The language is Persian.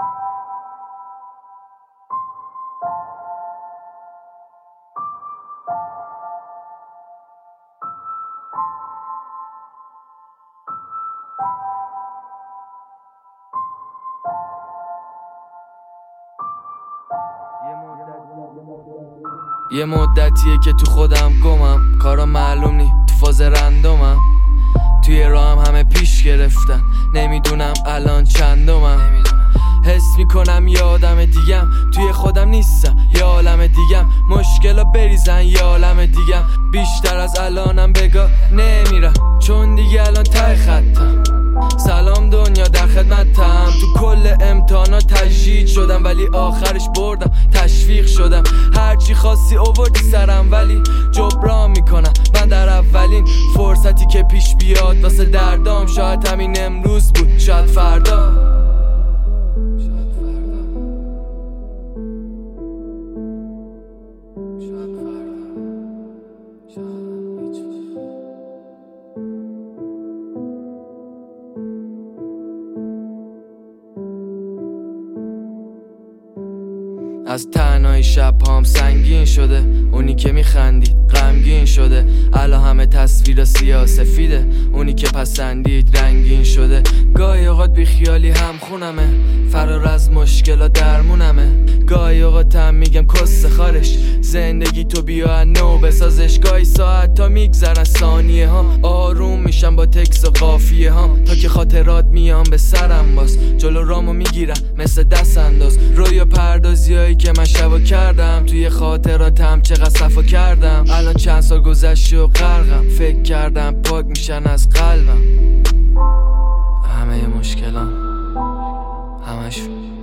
یه مدتیه که تو خودم گمم، کارا معلوم نی، تو فاز رندومم. توی راهم همه پیش گرفتن، نمیدونم الان چندمم. حس میکنم یه آدم دیگم، توی خودم نیستم، یه عالم دیگم. مشکلا بریزن یه عالم دیگم، بیشتر از الانم بگا نمیرم، چون دیگه الان ته خطم. سلام دنیا در خدمتم، تو کل امتحانات تجدید شدم، ولی آخرش بردم، تشویق شدم. هرچی خواستی آوردی سرم، ولی جبران میکنم من در اولین فرصتی که پیش بیاد واسه دردام. شاید همین امروز بود، شاید فردا. از تنهایی شب هام سنگین شده، اونی که میخندید غمگین شده. الان همه تصویر سیاه سفیده، اونی که پسندید رنگین شده. گاهی اوقات بیخیالی هم خونمه، فرار از مشکلات درمونمه. گاهی اوقات هم میگم کس خارش، زندگی تو بیا نو بسازش. گاهی ساعت تا میگذرن ثانیه ها، آروم میشم با تکس و قافیه هام، تا که خاطرات میام به سرم باز. جلو رامو میگیرم مثل دست انداز، رویا پردازیایی که من شبا کردم. توی خاطراتم چقدر صفا کردم، الان چند سال گذشته و غرقم. فکر کردم پاک میشن از قلبم همه مشکلام، همشون.